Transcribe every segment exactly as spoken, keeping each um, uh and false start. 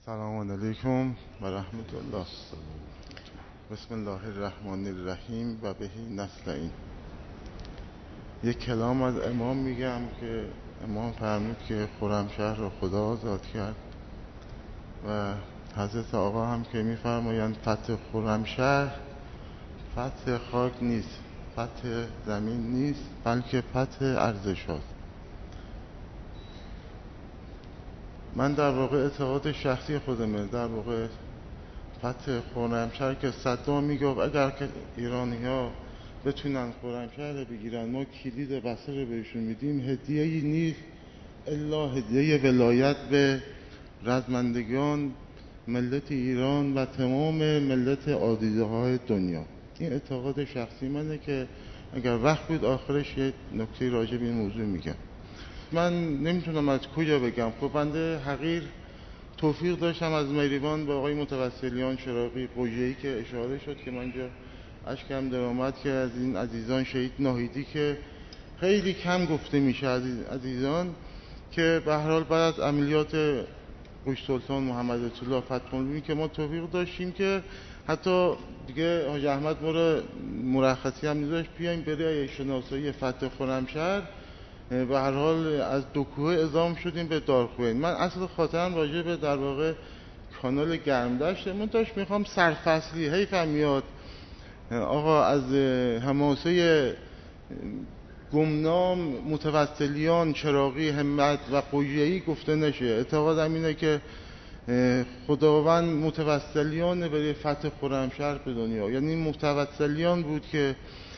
سلام علیکم و رحمت الله. بسم الله الرحمن الرحیم و بهی نستعین. یک کلام از امام میگم که امام فرمود که خرمشهر را خدا آزاد کرد و حضرت آقا هم که میفرمایند فتح خرمشهر فتح خاک نیست، فتح زمین نیست، بلکه فتح ارزش هاست. من در واقع اعتقاد شخصی خودمه، در واقع فتح خرمشهر که صدام میگفت اگر که ایرانی ها بتونن خرمشهر بگیرن ما کلید بسته رو بهشون میدیم، هدیه‌ای نیست الا هدیه ولایت به رزمندگان ملت ایران و تمام ملت عادیده های دنیا. این اعتقاد شخصی منه که اگر وقت بود آخرش یه نکته راجع به این موضوع میگم. من نمیتونم از کجا بگم. خب بنده حقیر توفیق داشتم از مریوان با آقای متوسلیان شراقی قوژه‌ای که اشاره شد که من جا اشکم در آمد که از این عزیزان شهید ناهیدی که خیلی کم گفته میشه از عزیزان که به هر حال بعد از عملیات قوش سلطان محمد اطلاع فتح که ما توفیق داشتیم که حتی دیگه حاج احمد ما رو مرخصی هم نداشت بیایم برای شناسایی فتح خرمشهر. به هر حال از دو کوه اعزام شدیم به دارخوین. من اصل خاطرم راجع به در واقع کانال گرمدشت من داشت میخوام سرفصلی حیفم میاد آقا از حماسه گمنام متوسلیان چراغی همت و قوژه‌ای گفته نشه. اعتقادم اینه که خداوند متوسلیان برای فتح خرمشهر به دنیا، یعنی متوسلیان بود که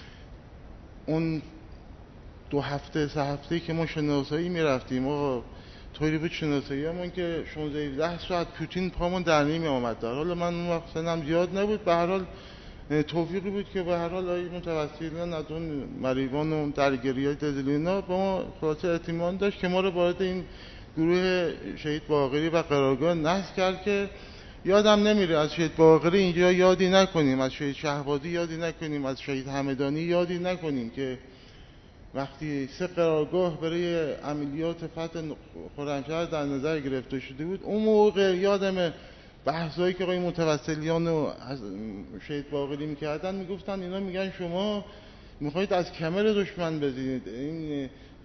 اون دو هفته سه هفته که ما شناسایی میرفتیم آقا طوری بود شناسایی همون که شانزده ساعت پوتین پامون در نمی آمد. در حال من اون وقت سنم زیاد نبود، به هر حال توفیقی بود که به هر حال آقای متوسلیان از اون مریوان و درگیری‌های دزلینا با ما خلاصه اطمینان داشت که ما رو وارد این گروه شهید باقری و قرارگاه نصب کرد که یادم نمیره از شهید باقری اینجا یادی نکنیم، از شهید شهبازی یادی نکنیم، از شهید همدانی یادی نکنیم که وقتی سه قرارگاه برای عملیات فتح خرمشهر در نظر گرفته شده بود، اون موقع یادم بحثایی که آقای متوسلیان و شهید باقری میکردن میگفتن اینا میگن شما میخواید از کمر دشمن بزنید، این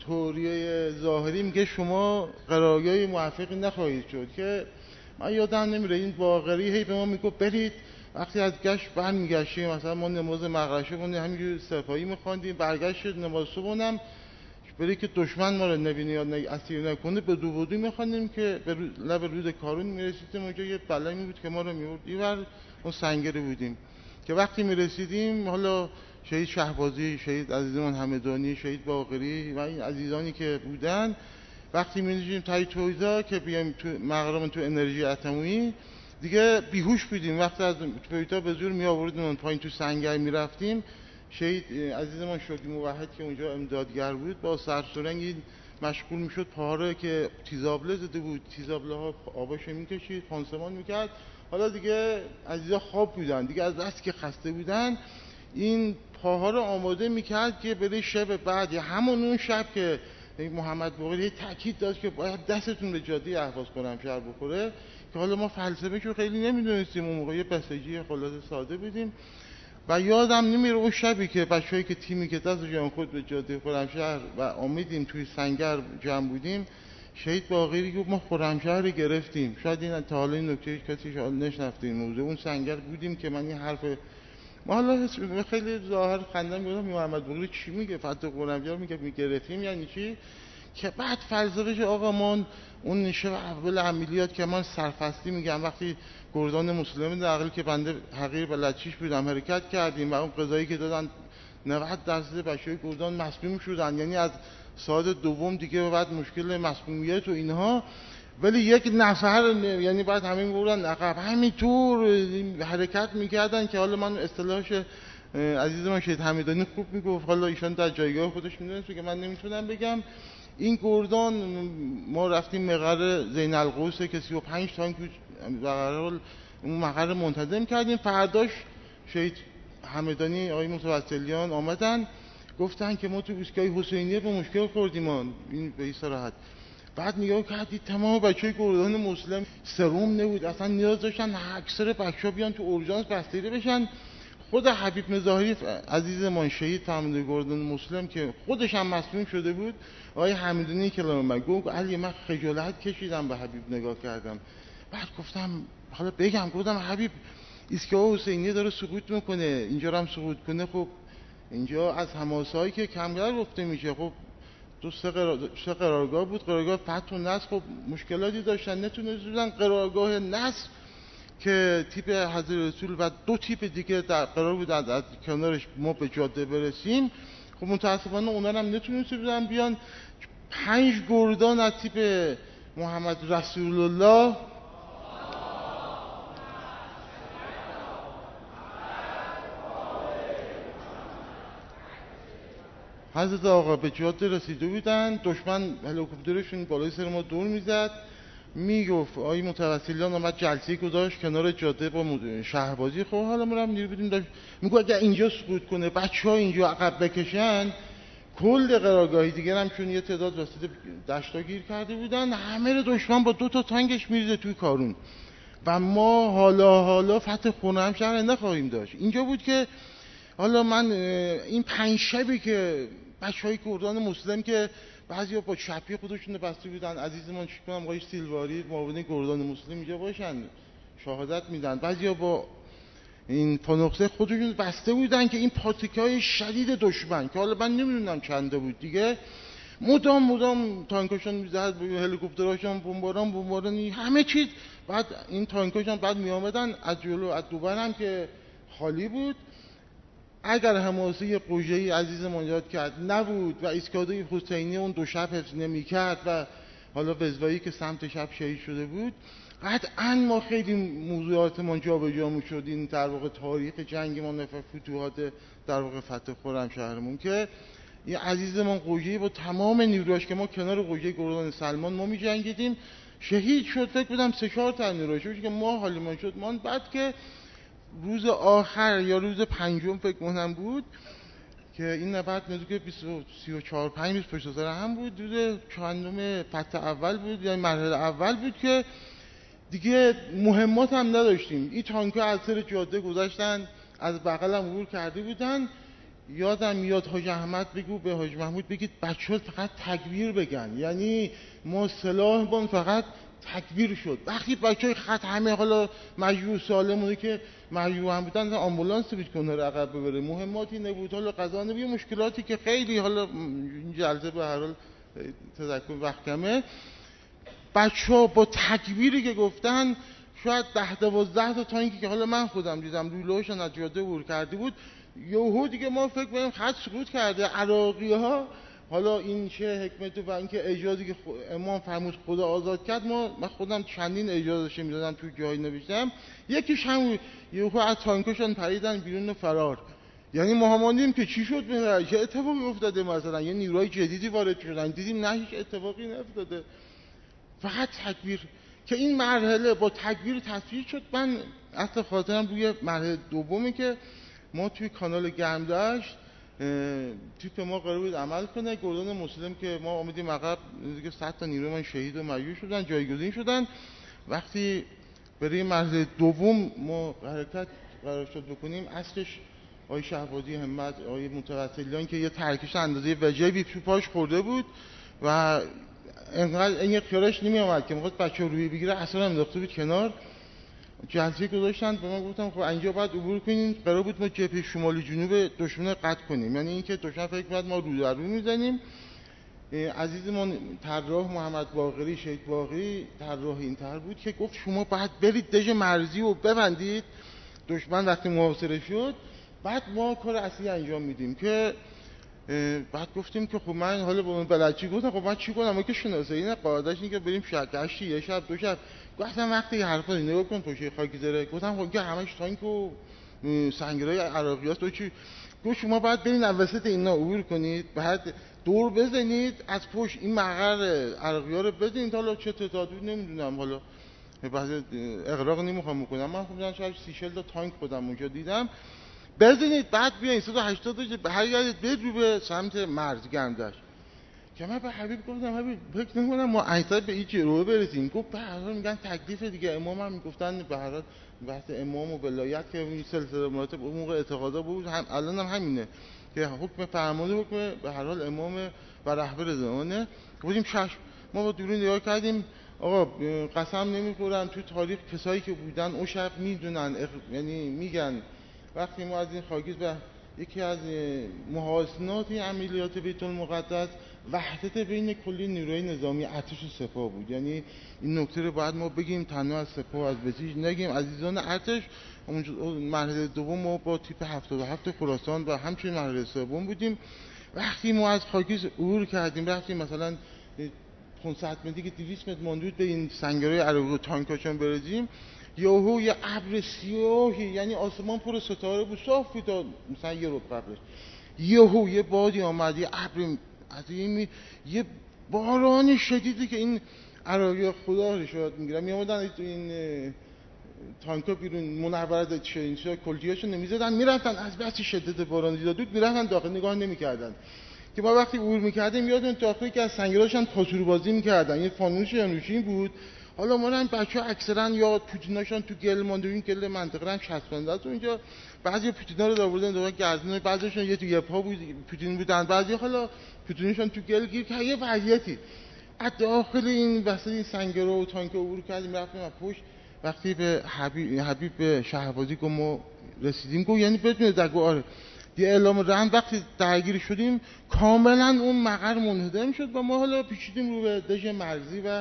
توریه ظاهری میگه شما قرارگاه موفقی نخواهید شد. که من یادم نمیره این باقری هی به ما میگفت برید، وقتی از گشت برمیگشتیم مثلا ما نماز مغربی خوندیم همینجوری سپاهی میخوندیم، برگشت نماز صبحونم برای که دشمن ما رو نبینه یا اسیر نکنه به دو بودی میخوندیم که به لب رود کارون میرسیدیم. اونجا یه بلایی بود که ما رو میورد اینور اون سنگری بودیم که وقتی میرسیدیم حالا شهید شهبازی، شهید عزیزمان همدانی، شهید باقری و این عزیزانی که بودن وقتی می‌نشینیم تای تویزا که بیایم تو مغرب تو انرژی اتمی دیگه بیهوش بودیم. وقتی از تویتا به زور می آوردیم اون پایین تو سنگر میرفتیم، شهید عزیزمان شوقی موحد که اونجا امدادگر بود با سرسرنگ مشغول میشد پاهاره که تیزابله زده بود، تیزابله ها آباشو میکشید پانسمان میکرد. حالا دیگه عزیزا خواب بودن دیگه، از دست که خسته بودن این پاها رو آماده میکرد که برای شب بعد یا همون اون شب که محمد باقری تاکید داشت که باید دستتون به جاده اهواز خرمشهر بخوره که حالا ما فلسفه‌شو خیلی نمیدونستیم اون موقع، یه بسیجی خلاصه ساده بودیم. و یادم نمیره اون شبی که بچه‌ای که تیمی که دستشون خود به جاده خرمشهر و آمدیم توی سنگر جمع بودیم، شهید باقری گفت ما خرمشهر رو گرفتیم. شاید این تا حالا این نکته کسی شاید نشنفته این موضوع. اون سنگر بودیم که من این حرف ما حالا خیلی ظاهر خندم گفتم محمد باقری چی میگه فتح خرمشهر میگه میگرفتیم یعنی چی؟ که بعد فلسفه‌ش آقا ما اون شب اول عملیات که من سرفصلی میگم وقتی گردان مسلمین نقل که بنده حقیر بلدچیش بودم حرکت کردیم و اون قضایی که دادن نود درصد بچه‌های گردان مسموم شدن، یعنی از ساعت دوم دیگه بعد مشکل مسمومیت و اینها، ولی یک نفر یعنی بعد همه میبردن عقب همینطور حرکت میکردن که حالا من اصطلاحش عزیز من شهید همدانی خوب میگفت، حالا ایشان در جایگاه خودش میدونست که من نمیتونم بگم. این گردان ما رفتیم مقر زین القوس که سی و پنج تانک اون مقر منتظم کردیم. فرداش شهید همدانی آقای متوسلیان آمدن گفتن که ما تو ایستگاه حسینیه به مشکل خوردیم این به این صراحت بعد نگاه کردید تمام بچهای گردان مسلم سرم نبود، اصلا نیاز داشتن اکثر بچه‌ها بیان تو اورژانس بستری بشن. خود حبیب مظاهری عزیزمان شهید فرمانده گردان مسلم که خودش هم مصدوم شده بود، آقای حمیدونی کلام من گفت علی من خجالت کشیدم به حبیب نگاه کردم. بعد گفتم حالا بگم، گفتم حبیب ایستگاه حسینیه داره سقوط میکنه، اینجا رو هم سقوط کنه خب اینجا از حماسه‌ای که کمتر گفته میشه. خب تو سه, قرار... سه قرارگاه بود، قرارگاه فتح و نصر خب مشکلاتی داشتن نتونستن، قرارگاه نصر که تیپ حضرت رسول و دو تیپ دیگه در قرار بود از کنارش ما به جاده برسیم، خب متاسفانه اونا هم نتونستن بیان. پنج گردان از تیپ محمد رسول الله حضرت آقا به جاده رسیده بودن، دشمن هلیکوپترشون بالای سر ما دور میزد، میگفت آقای متوسلیان اومد جلسه گذاشت کنار جاده با شهربازی. خب حالا ما هم نیرو بودیم داشت میگه اگه اینجا سقوط کنه بچه‌ها اینجا عقب بکشن کل قرارگاهی دیگه هم چون یه تعداد واسطه دشتا گیر کرده بودن، همه دشمن با دو تا تانکش میریزه توی کارون و ما حالا حالا فتح خونه هم شهر نخواهیم داشت. اینجا بود که حالا من این پنج شبی که بچهای گردان مسلم که بعضیا با چپی خودشون بسته بودن، عزیزمان چیکم آقای سیلواری معاون گردان مسلم اینجا باشن شهادت میدن، بعضیا با این پانوخسه خودشون بسته بودن که این پاتیکای شدید دشمن که حالا من نمیدونم چنده بود دیگه، مدام مدام تانکاشون میزد، هلیکوپتراشون بمباران بمبارانی همه چیز. بعد این تانکاشون بعد میآمدن از جلو از دوبر هم که خالی بود. اگر حماسه قوژه‌ای عزیزمان یاد کرد نبود و ایستگاه حسینی اون دو شب حفظ نمی‌کرد و حالا وزوایی که سمت شب شهید شده بود، قطعاً ما خیلی موضوعاتمان جابجا می‌شد. این در واقع تاریخ جنگ ما و فتوحات در واقع فتح خرمشهرمون که این عزیزمان قوژه‌ای با تمام نیروهاش که ما کنار قوژه گردان سلمان ما می‌جنگیدیم شهید شد. فکر کنم سه چهار تا نیروش که ما حالیمان شد ما. بعد که روز آخر یا روز پنجم فکر کنم بود که این نبرد نزدیک سی و چهار پنج روز پشت سر هم بود، روز چهارم فتح اول بود یعنی مرحله اول بود که دیگه مهمات هم نداشتیم. این تانک‌ها از سر جاده گذاشتن، از بغل هم عبور کرده بودن. یادم میاد حاج احمد بگو به حاج محمود بگید بچه‌ها فقط تکبیر بگن، یعنی ما سلاحمون فقط تکبیر شد. وقتی بچهای خط همه حالا مجروح سالمونه که مجروح هم بودن آمبولانس بود کنار عقب ببره، مهماتی نبود، حالا قضا نبود، مشکلاتی که خیلی حالا این جلسه به هر حال تذکر وقت کمه. بچه‌ها با تکبیری که گفتن شاید ده دوازده تا تانکی که حالا من خودم دیدم لوله‌هاشون از جاده عبور کرده بود، یهو دیگه ما فکر کنیم خط سقوط کرده. عراقی‌ها حالا این چه حکمت و اینکه اجازی که امام فرمود خدا آزاد کرد، ما من خودم چندین اجازهش میدادم تو جایی نوشتم، یکیش هم یهو از تانکشون پریدن بیرون فرار. یعنی ما همانیم که چی شد به چه اتفاقی افتاده، مثلا یه نیروهای جدیدی وارد شدن، دیدیم نه هیچ اتفاقی نیفتاده، فقط تکبیر. که این مرحله با تکبیر تصویر شد. من اصلا خاطرم روی مرحله دومی که ما توی کانال گرمدشت تیپ ما قرار بود عمل کنه، گردان مسلم که ما آمدیم عقب دیگه صد تا نیروی من شهید و مجروح شدن، جایگزین شدن. وقتی برای مرحله دوم ما حرکت قرار شد بکنیم، اصلش آقای شهبازی همت، آقای متوسلیان که یه ترکش اندازه وجبی تو پاش خورده بود و انقدر این خیالش نمی آمد که میخواست بچه روی بگیره، اصلا انداخته بود کنار. جلسه گذاشتن به ما گفتم خب اینجا باید عبور کنیم، قرار بود ما جبهه شمالی جنوب دشمن قطع کنیم، یعنی اینکه دشمن فکر کرد ما رو در رو میزنیم. عزیزمون طراح محمد باقری شهید باقری طراح این طرح بود که گفت شما باید برید دژ مرزی و ببندید دشمن وقتی محاصره شد، بعد ما کار اصلی انجام میدیم. که بعد گفتیم که خب من حالا با من بلدچی گفتم خب من چی کنم، ما که شناسایی نه قاعده‌اش اینه که بریم شگشتی یه شب دو شب. گفتم وقتی حرفا نگاه کن پشت خاکی زره، گفتم خب که همش تانک و سنگرای عراقیاست تو چی؟ گفت شما باید برین وسط اینا عبور کنید، بعد دور بزنید از پشت این مقر عراقی‌ها رو بزنید، حالا چه تعدادی نمیدونم، حالا بعضی اغراق نمیخوام بکنم، من خودم شاید سی چهل تا تانک خودم اونجا دیدم، بزنید بعد بیاین صد و هشتاد تا برگردید برید رو به سمت مرز گندش. که من به حبیب گفتم حبیب فکر نمی‌کنم ما عیسی به این جلوه برسیم. گفت به هر حال میگن تکلیف دیگه، امام هم میگفتن به هر حال بحث امام و ولایت که این سلسله مراتب اون موقع اعتقادا بود، هم الان هم همینه که حکم فرمانده حکم به هر حال امام و رهبر زمانه. گفتیم چشم. ما با دورون نگاه کردیم، آقا قسم نمیخورن، تو تاریخ کسایی که بودن اون شب میدونن، یعنی میگن وقتی ما از این خاکیز به یکی از محاسنات عملیات بیت المقدس وحدت بین کلی نیروی نظامی ارتش و سپاه بود. یعنی این نکته رو باید ما بگیم، تنها از سپاه از بسیج نگیم. عزیزان ارتش مرحله دوم ما با تیپ هفتاد و هفت خراسان و همچنین مرحله سوم بودیم. وقتی ما از خاکیز عبور کردیم رفتیم مثلا پانصد متری که دویست متر مانده بود به این سنگرهای عراقی و تانکاشان برسیم، یهو یه ابر سیاهی، یعنی آسمان پر ستاره بود، صاف بود تا مثلا یه رو قبلش، یهو یه بادی آمد، یه ابر از این یه باران شدیدی که این عراقی خدا رو شاید میگیرن میامدن تو این تانکا بیرون منورت چینشا کلتیاشو نمیزدن، میرفتن از بس شدت باران زیاد بود میرفتن داخل نگاه نمیکردن. که ما وقتی عبور میکردیم یادون داخلی که از سنگراشان پاسور بازی میکردن، یه فانوس یانوشین بود. حالا ما هم بچه‌ها اکثرا یا پوتیناشون تو گل مانده، این گل منطقه هم چسبنده است اونجا، بعضی پوتینا رو آوردن دور گردن، بعضیشون یه تو یه پا بود پوتین بودن، بعضی حالا پوتینشون تو گل گیر که یه وضعیتی از داخل این وسط این سنگرها و تانک عبور کردیم رفتیم از پشت. وقتی به حبیب حبیب به شهبازی گفت ما رسیدیم، گفت یعنی بدون دگو آره یه اعلام رند. وقتی درگیر شدیم کاملا اون مقر منهدم شد و ما حالا پیچیدیم رو به دژ مرزی و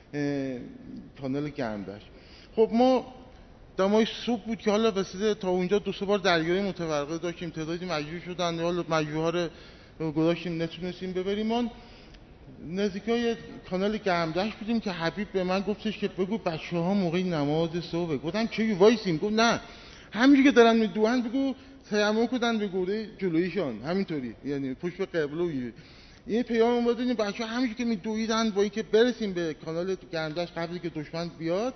کانال گرمدشت. خب ما دمای صبح بود که حالا وسیله تا اونجا دو سه بار درگیری متفرقه داشتیم، تعدادی مجروح شدن، حالا مجروح‌ها رو گذاشتیم نتونستیم ببریم. ما نزدیکای کانال گرمدشت بودیم که حبیب به من گفتش که بگو بچه‌ها موقع نماز صبح. گفتم چه وایسیم؟ گفت نه همینجوری که دارن میدوئن بگو تیمم کردن به گوره جلویشان، همینطوری یعنی پشت به قبله و این پیام اومد دادیم بچه‌ها همینجوری که میدویدن با اینکه برسیم به کانال گرمدشت قبل که دشمن بیاد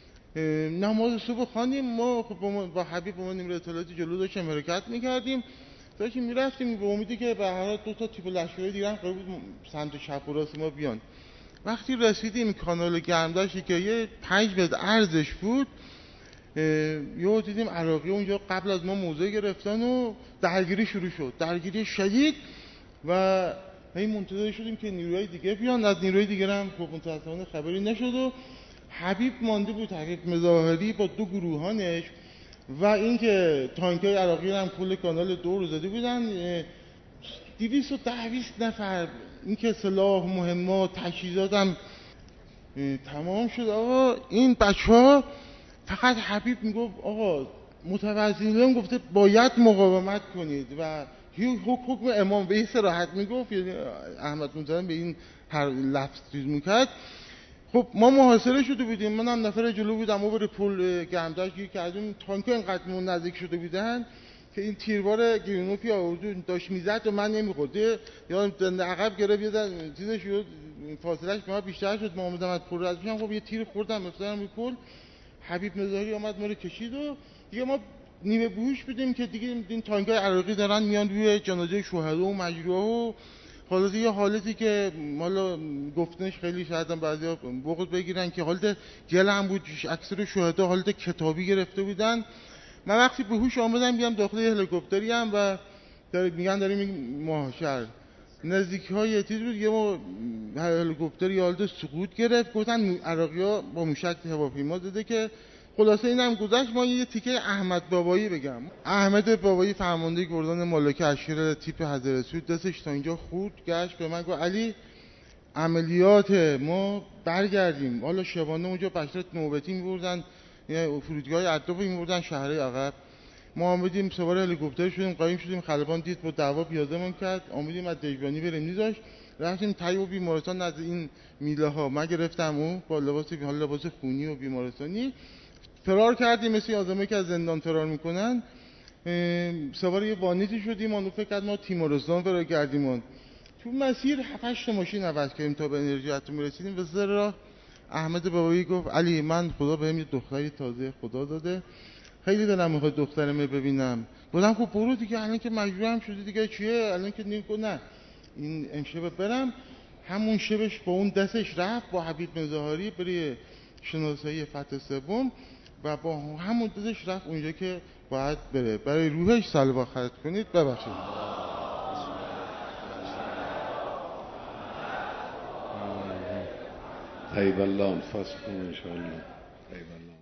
نماز صبح خواندیم. ما خب با حبیب اومدیم اطلاعاتی جلو داشتیم حرکت میکردیم، داشتیم میرفتیم به امیدی که به هر حال دو تا تیپ لشکری دیگه هم قرار بود سمت چپ و راست ما بیان. وقتی رسیدیم کانال گرمدشتی که یه پنج متر عرضش بود، یهو دیدیم عراقی اونجا قبل از ما موضع گرفتن و درگیری شروع شد، درگیری شدید و هی منتظر شدیم که نیروهای دیگه بیان. از نیروهای دیگه هم خب متأسفانه خبری نشد و حبیب مانده بود، حبیب مظاهری با دو گروهانش و اینکه تانکای عراقی هم کل کانال دور زده بودن، دویست و ده بیست نفر. اینکه سلاح مهمات تجهیزات هم تمام شد. آقا این بچه‌ها فقط حبیب میگفت آقا متوجهین گفته باید مقاومت کنید و حکم امام به این صراحت میگفت، یعنی احمد منتظر به این هر لفظ چیز میکرد. خب ما محاصره شده بودیم، من هم نفر جلو بودم و بر پل گرمدشت گیر کردیم، تانک اینقدر نزدیک شده بودن که این تیربار گرینوپی آورد داشت میزد و من نمیخورد، یا دنده عقب گرفت یه چیزش شد فاصلهش به ما بیشتر شد، ما اومدم از پل رد بشم، خب یه تیر خوردم افتادم روی پل. حبیب مظاهری اومد ما رو کشید و دیگه ما نیمه بیهوش بودیم که دیگه این تانکای عراقی دارن میان روی جنازه شهدا و مجروحا و حالت یه حالتی که حالا گفتنش خیلی شاید هم بعضیا بغض بگیرن که حالت گل هم بود، اکثر شهدا حالت کتابی گرفته بودن. من وقتی به هوش آمدم بیام داخل هلیکوپتری هم و داره میگن داریم محشر نزدیک‌های چیز بود، یه ما هلیکوپتر یالده سقوط گرفت، گفتن عراقی‌ها با موشک هواپیما زده که خلاصه اینم گذشت. ما یه تیکه احمد بابایی بگم. احمد بابایی فرمانده گردان ملکه اشیر تیپ حضرت سود دستش تا اینجا خورد گشت، به من گفت علی عملیات ما برگردیم. حالا شبانه اونجا بشرت نوبتی می‌بردن، یعنی فرودگاه اردوب می‌بردن شهرهای عقب. ما آمدیم سوار هلیکوپتر شدیم، قایم شدیم، خلبان دید با دعوا پیاده‌مون کرد، آمدیم از دژبانی بریم نیزاش، رفتیم طیب و بیمارستان نزد این میله ها. من گرفتم اون با لباس حالا لباس خونی و بیمارستانی فرار کردیم، مثل آدمایی که از زندان فرار میکنن. سوار یه وانیتی شدیم، اون فکر کرد ما تیمارستان فرار کردیم. تو مسیر هفت هشت ماشین عوض کردیم تا به انرژی اتمی رسیدیم. و سر راه احمد بابایی گفت علی من خدا بهم یه دختری تازه خدا داده، خیلی دلم میخواد دخترمو ببینم. گفتم خب برو دیگه، الان که مجبورم شدی دیگه چیه الان که نمیگه نه این امشب برم. همون شبش با اون دستش رفت با حبیب مظاهری برای شناسایی فتح سوم و با همون دستش رفت اونجا که باید بره. برای روحش صلوات خرج کنید. ببخشید. طیب الله انفاسکم ان شاء الله. طیب الله.